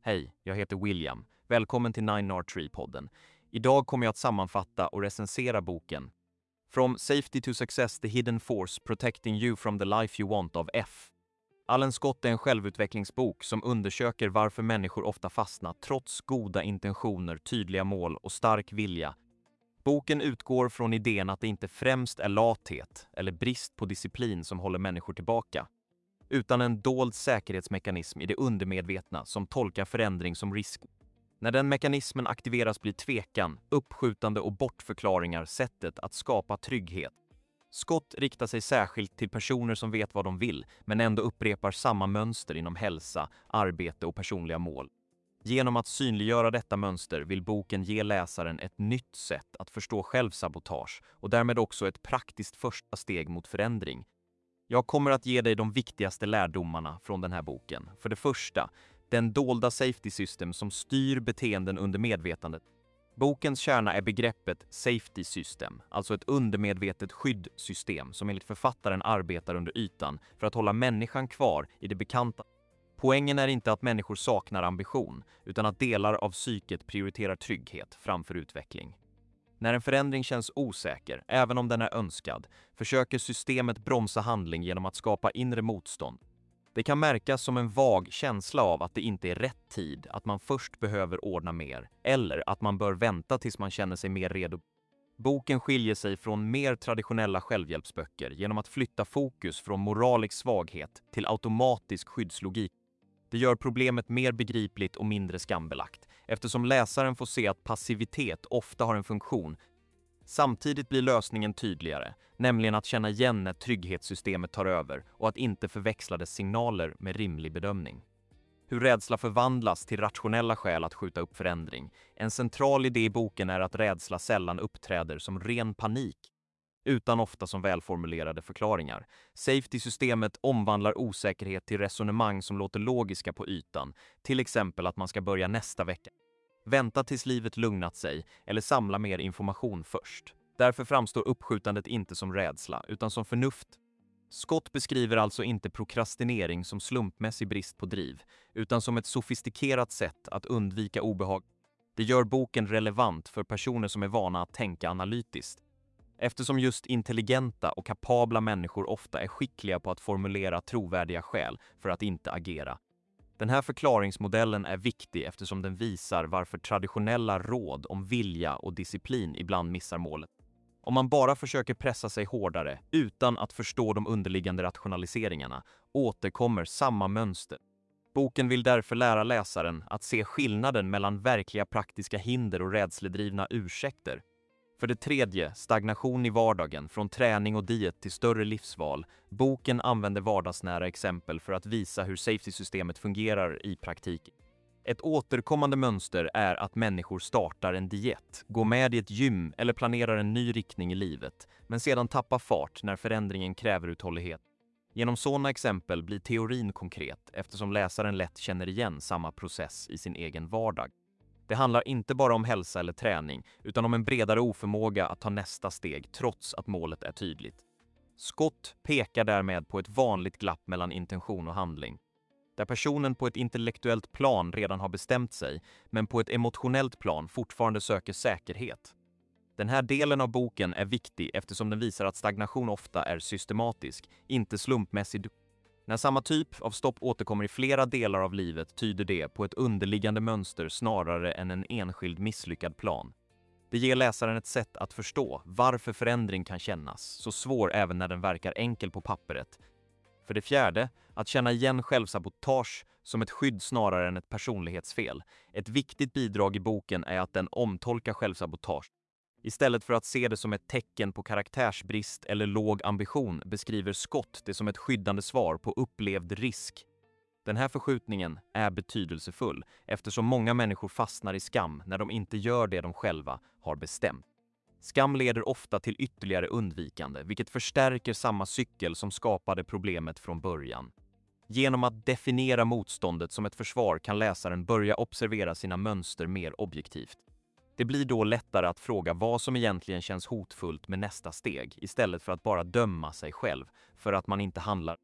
Hej, jag heter William. Välkommen till 9R3-podden. Idag kommer jag att sammanfatta och recensera boken From Safety to Success, The Hidden Force Protecting You from the Life You Want av F. Alan Scott är en självutvecklingsbok som undersöker varför människor ofta fastnar trots goda intentioner, tydliga mål och stark vilja. Boken utgår från idén att det inte främst är lathet eller brist på disciplin som håller människor tillbaka, utan en dold säkerhetsmekanism i det undermedvetna som tolkar förändring som risk. När den mekanismen aktiveras blir tvekan, uppskjutande och bortförklaringar sättet att skapa trygghet. Scott riktar sig särskilt till personer som vet vad de vill, men ändå upprepar samma mönster inom hälsa, arbete och personliga mål. Genom att synliggöra detta mönster vill boken ge läsaren ett nytt sätt att förstå självsabotage och därmed också ett praktiskt första steg mot förändring. Jag kommer att ge dig de viktigaste lärdomarna från den här boken. För det första, den dolda safety system som styr beteenden under medvetandet. Bokens kärna är begreppet safety system, alltså ett undermedvetet skyddssystem som enligt författaren arbetar under ytan för att hålla människan kvar i det bekanta. Poängen är inte att människor saknar ambition, utan att delar av psyket prioriterar trygghet framför utveckling. När en förändring känns osäker, även om den är önskad, försöker systemet bromsa handling genom att skapa inre motstånd. Det kan märkas som en vag känsla av att det inte är rätt tid, att man först behöver ordna mer, eller att man bör vänta tills man känner sig mer redo. Boken skiljer sig från mer traditionella självhjälpsböcker genom att flytta fokus från moralisk svaghet till automatisk skyddslogik. Det gör problemet mer begripligt och mindre skambelagt, eftersom läsaren får se att passivitet ofta har en funktion. Samtidigt blir lösningen tydligare, nämligen att känna igen när trygghetssystemet tar över och att inte förväxla dess signaler med rimlig bedömning. Hur rädsla förvandlas till rationella skäl att skjuta upp förändring. En central idé i boken är att rädsla sällan uppträder som ren panik, utan ofta som välformulerade förklaringar. Safety-systemet omvandlar osäkerhet till resonemang som låter logiska på ytan, till exempel att man ska börja nästa vecka. Vänta tills livet lugnat sig eller samla mer information först. Därför framstår uppskjutandet inte som rädsla, utan som förnuft. Scott beskriver alltså inte prokrastinering som slumpmässig brist på driv, utan som ett sofistikerat sätt att undvika obehag. Det gör boken relevant för personer som är vana att tänka analytiskt, eftersom just intelligenta och kapabla människor ofta är skickliga på att formulera trovärdiga skäl för att inte agera. Den här förklaringsmodellen är viktig eftersom den visar varför traditionella råd om vilja och disciplin ibland missar målet. Om man bara försöker pressa sig hårdare utan att förstå de underliggande rationaliseringarna återkommer samma mönster. Boken vill därför lära läsaren att se skillnaden mellan verkliga praktiska hinder och rädsledrivna ursäkter. För det tredje, stagnation i vardagen, från träning och diet till större livsval. Boken använder vardagsnära exempel för att visa hur safety-systemet fungerar i praktiken. Ett återkommande mönster är att människor startar en diet, går med i ett gym eller planerar en ny riktning i livet, men sedan tappar fart när förändringen kräver uthållighet. Genom sådana exempel blir teorin konkret eftersom läsaren lätt känner igen samma process i sin egen vardag. Det handlar inte bara om hälsa eller träning, utan om en bredare oförmåga att ta nästa steg trots att målet är tydligt. Scott pekar därmed på ett vanligt glapp mellan intention och handling, där personen på ett intellektuellt plan redan har bestämt sig, men på ett emotionellt plan fortfarande söker säkerhet. Den här delen av boken är viktig eftersom den visar att stagnation ofta är systematisk, inte slumpmässig. När samma typ av stopp återkommer i flera delar av livet tyder det på ett underliggande mönster snarare än en enskild misslyckad plan. Det ger läsaren ett sätt att förstå varför förändring kan kännas så svår även när den verkar enkel på pappret. För det fjärde, att känna igen självsabotage som ett skydd snarare än ett personlighetsfel. Ett viktigt bidrag i boken är att den omtolkar självsabotage. Istället för att se det som ett tecken på karaktärsbrist eller låg ambition beskriver Scott det som ett skyddande svar på upplevd risk. Den här förskjutningen är betydelsefull eftersom många människor fastnar i skam när de inte gör det de själva har bestämt. Skam leder ofta till ytterligare undvikande, vilket förstärker samma cykel som skapade problemet från början. Genom att definiera motståndet som ett försvar kan läsaren börja observera sina mönster mer objektivt. Det blir då lättare att fråga vad som egentligen känns hotfullt med nästa steg istället för att bara döma sig själv för att man inte handlar.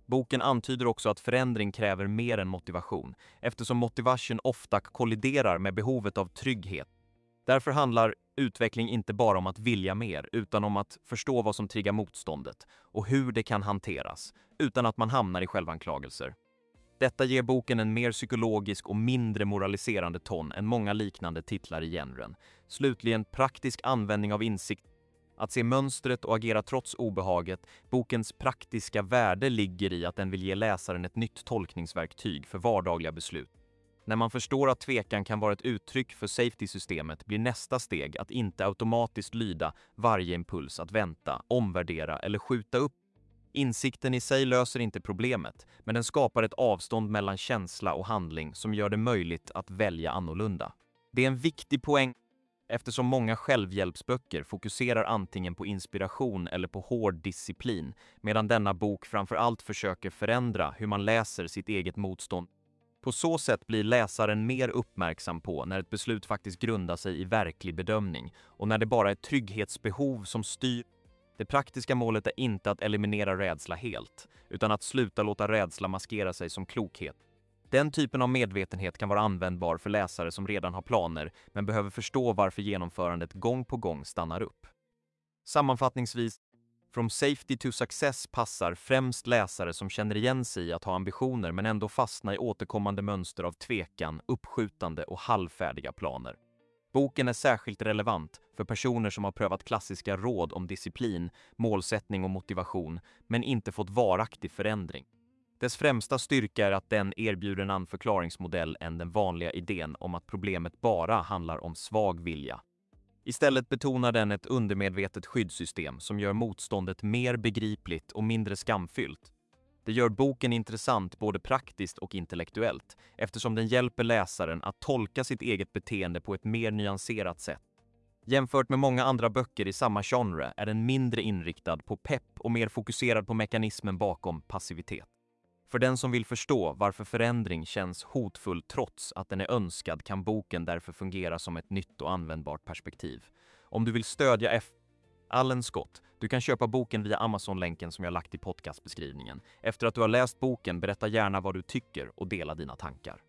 Boken antyder också att förändring kräver mer än motivation, eftersom motivation ofta kolliderar med behovet av trygghet. Därför handlar utveckling inte bara om att vilja mer, utan om att förstå vad som triggar motståndet och hur det kan hanteras, utan att man hamnar i självanklagelser. Detta ger boken en mer psykologisk och mindre moraliserande ton än många liknande titlar i genren. Slutligen, praktisk användning av insikt. Att se mönstret och agera trots obehaget. Bokens praktiska värde ligger i att den vill ge läsaren ett nytt tolkningsverktyg för vardagliga beslut. När man förstår att tvekan kan vara ett uttryck för safety-systemet blir nästa steg att inte automatiskt lyda varje impuls att vänta, omvärdera eller skjuta upp. Insikten i sig löser inte problemet, men den skapar ett avstånd mellan känsla och handling som gör det möjligt att välja annorlunda. Det är en viktig poäng eftersom många självhjälpsböcker fokuserar antingen på inspiration eller på hård disciplin, medan denna bok framför allt försöker förändra hur man läser sitt eget motstånd. På så sätt blir läsaren mer uppmärksam på när ett beslut faktiskt grundar sig i verklig bedömning och när det bara är trygghetsbehov som styr. Det praktiska målet är inte att eliminera rädsla helt, utan att sluta låta rädsla maskera sig som klokhet. Den typen av medvetenhet kan vara användbar för läsare som redan har planer men behöver förstå varför genomförandet gång på gång stannar upp. Sammanfattningsvis, From Safety to Success passar främst läsare som känner igen sig i att ha ambitioner men ändå fastna i återkommande mönster av tvekan, uppskjutande och halvfärdiga planer. Boken är särskilt relevant för personer som har prövat klassiska råd om disciplin, målsättning och motivation men inte fått varaktig förändring. Dess främsta styrka är att den erbjuder en annan förklaringsmodell än den vanliga idén om att problemet bara handlar om svag vilja. Istället betonar den ett undermedvetet skyddssystem som gör motståndet mer begripligt och mindre skamfyllt. Det gör boken intressant både praktiskt och intellektuellt eftersom den hjälper läsaren att tolka sitt eget beteende på ett mer nyanserat sätt. Jämfört med många andra böcker i samma genre är den mindre inriktad på pepp och mer fokuserad på mekanismen bakom passivitet. För den som vill förstå varför förändring känns hotfull trots att den är önskad kan boken därför fungera som ett nytt och användbart perspektiv. Om du vill stödja Alan Scott, du kan köpa boken via Amazon-länken som jag lagt i podcastbeskrivningen. Efter att du har läst boken, berätta gärna vad du tycker och dela dina tankar.